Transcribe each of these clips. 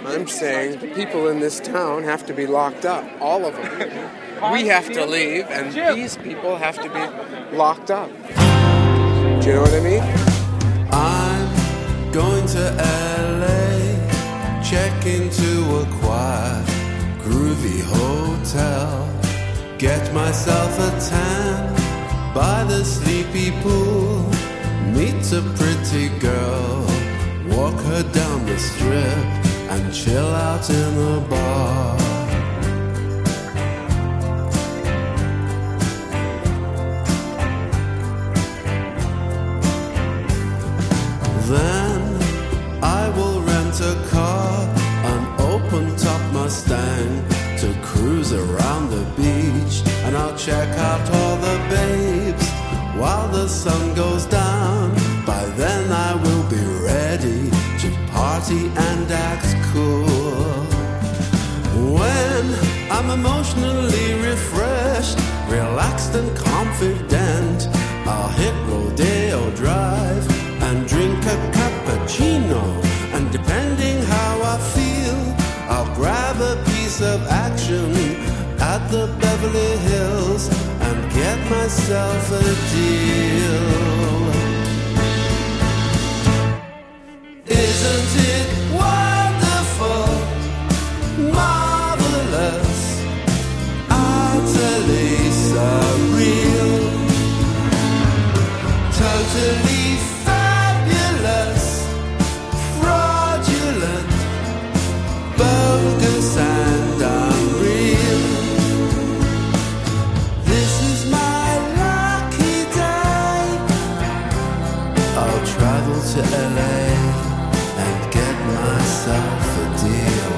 I'm saying the people in this town have to be locked up. All of them. We have to leave, and these people have to be locked up. Do you know what I mean? I'm going to LA, check into a quiet, groovy hotel, get myself a tan by the sleepy pool, meet a pretty girl, walk her down the strip, and chill out in the bar. Then I will rent a car, an open-top Mustang, to cruise around the beach, and I'll check out all the babes while the sun goes down. By then I will be ready to party and act cool. When I'm emotionally refreshed, relaxed and confident, I'll hit Rodeo Drive and drink a cappuccino, and depending how I feel, I'll grab a piece of action at the Beverly Hills and get myself a deal. Isn't it wonderful, marvelous, utterly surreal, totally fraudulent, bogus and unreal. This is my lucky day. I'll travel to LA and get myself a deal.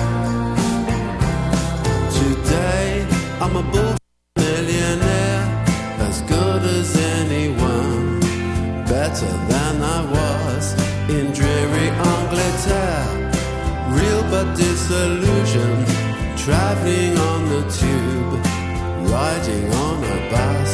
Today I'm a bull millionaire, as good as anyone, better than I was in dreary Angleterre, real but disillusioned, traveling on the tube, riding on a bus.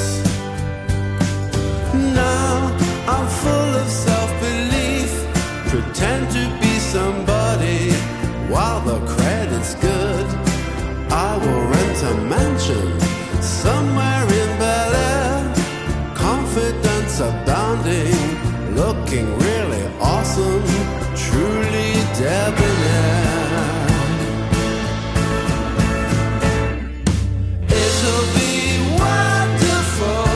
Now I'm full of self-belief, pretend to be somebody while the credit's good. I will rent a mansion somewhere in Bel Air, confidence abounding, looking really awesome, truly debonair. It'll be wonderful,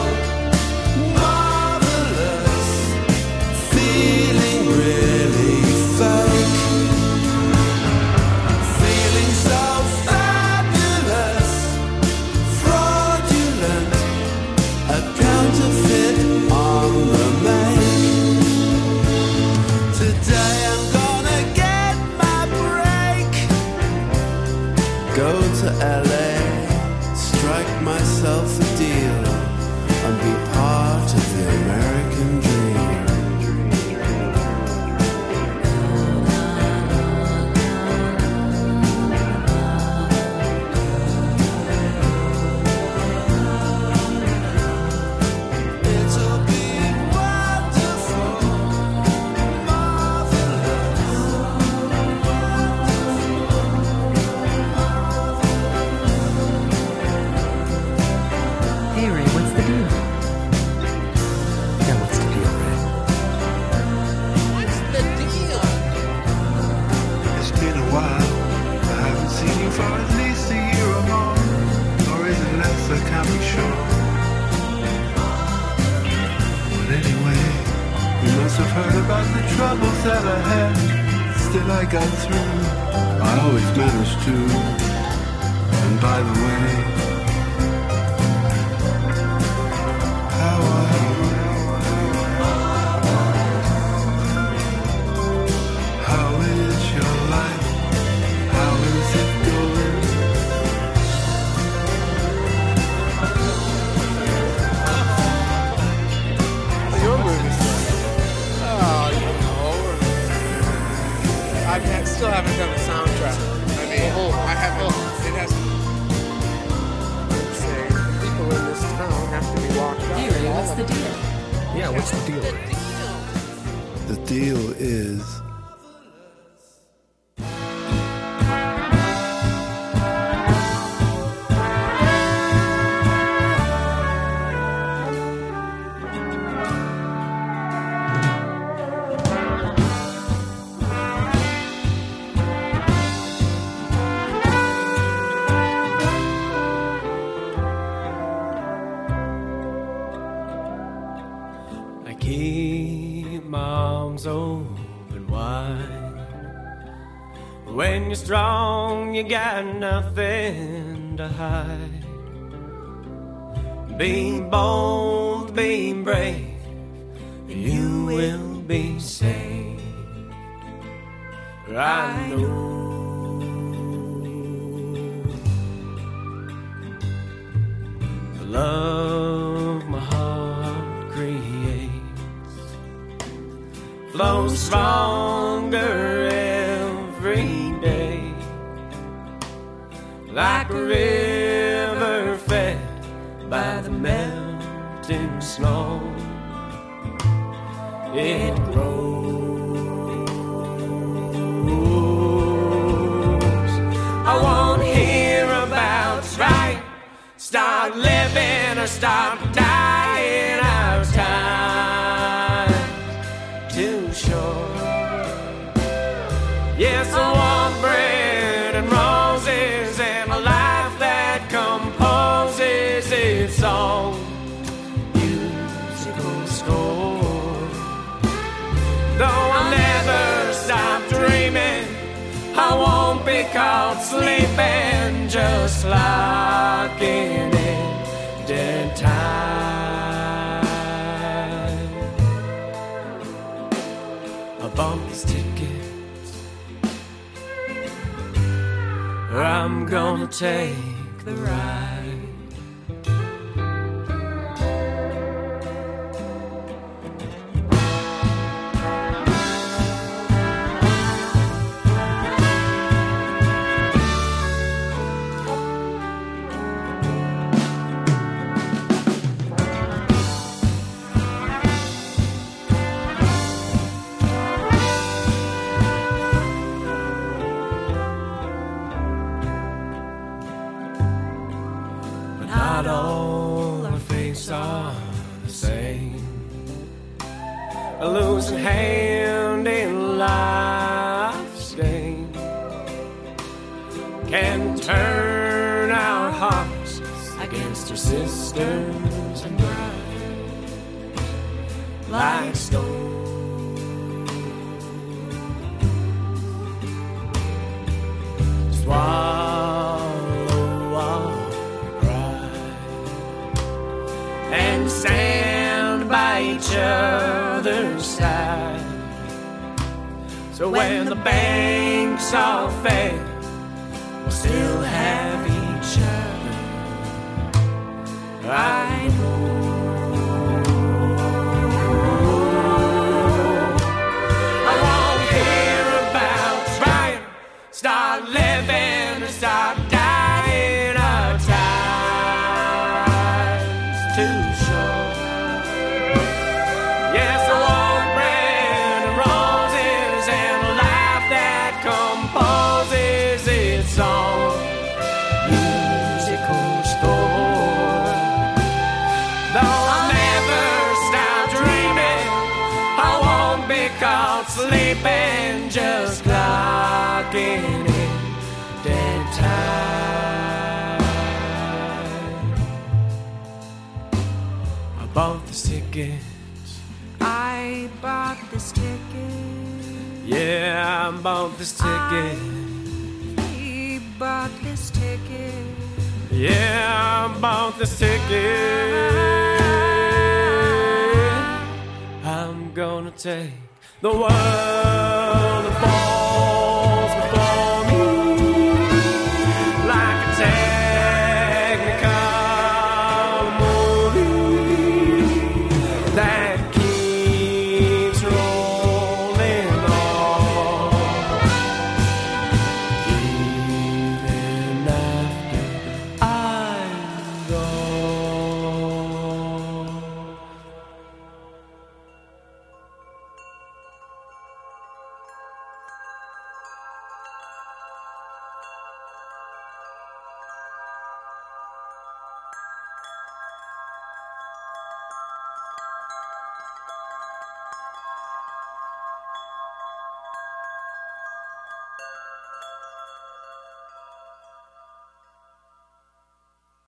marvelous, feeling really fake, feeling so fabulous, fraudulent, a counterfeit on the make. Today I'm gonna get my break, go to LA, strike myself a deal, and be part of the American dream. It'll be wonderful, Hey Ray, what's the deal? Yeah, what's the deal, Ray? What's the deal? It's been a while. I haven't seen you for at least a year or more. Or is it less? I can't be sure. But anyway, you must have heard about the troubles that I had. Still I got through. I always managed to. And by the way, how is your life? How is it going? Your movies. Oh, you know. I still haven't done a soundtrack. I mean, I haven't. It has. I'm saying people in this town have to be locked up. Hey Ray, what's the deal? Yeah, what's the deal, Ray? The deal is mind. When you're strong, you got nothing to hide. Being bold, being brave, you will be saved. I know. The love my heart creates flows stronger every day, like a river fed by the melting snow. It grows. I won't hear about right. Start living or start dying. Our time's too short. Yes, I want bread and roses and a life that composes its own musical score. Though I'll never stop dreaming, I won't be caught sleeping, just locking in dead time. I bought this ticket, I'm gonna take the ride. Not all our faces are the same. A losing hand in life's game can turn our hearts against our sisters and brides like stone. And stand by each other's side, so when the banks all fail, we'll still have each other. I know. I won't hear about trying, start living and start dying. Our time's too short. Yes, I want bread and roses and a life that composes its own musical score. Though I'll never stop dreaming, I won't be caught sleeping, just clocking in dead time. I bought this ticket. I bought this ticket. Yeah, I bought this ticket. He bought this ticket. Yeah, I bought this ticket. I'm gonna take the world